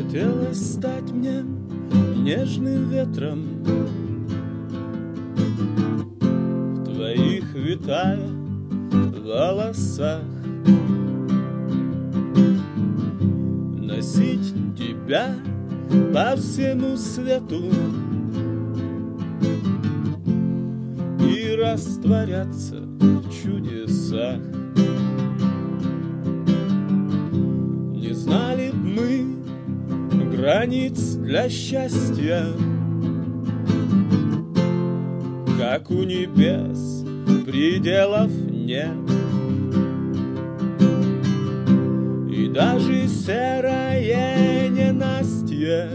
Хотелось стать мне нежным ветром, в твоих витая волосах, носить тебя по всему свету и растворяться в чудесах. Не знали б мы границ для счастья, как у небес пределов нет, и даже серое ненастье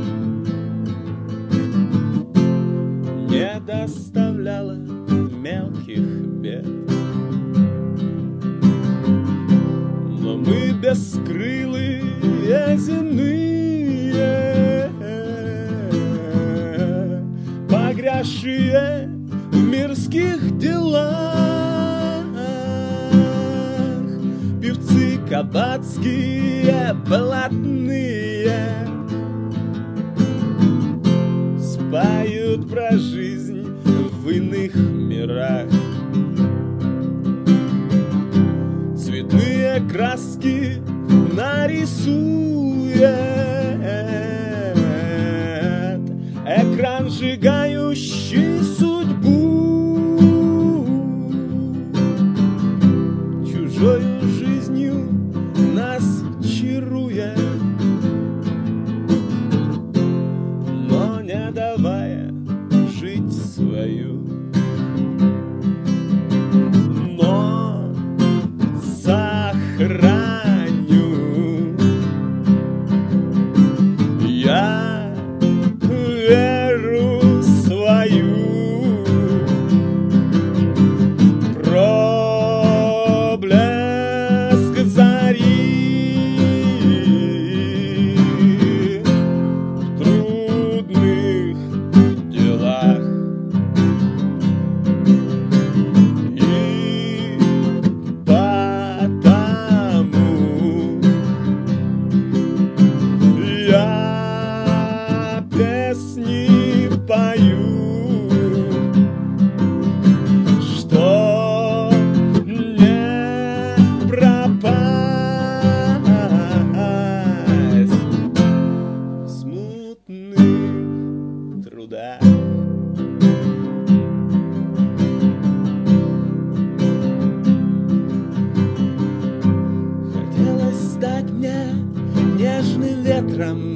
не доставляло мелких бед. Но мы бескрылые земные, погрязшие в мирских делах, певцы кабацкие блатные споют про жизнь в иных мирах. Цветные краски нарисует экран, сжигающий судьбу, чужою жизнью нас чаруя, но не давая жить свою. Но сохраню я веру свою, проблеск зари в трудных делах. И потому я песни пою, что не пропасть в смутных трудах. Хотелось стать мне нежным ветром,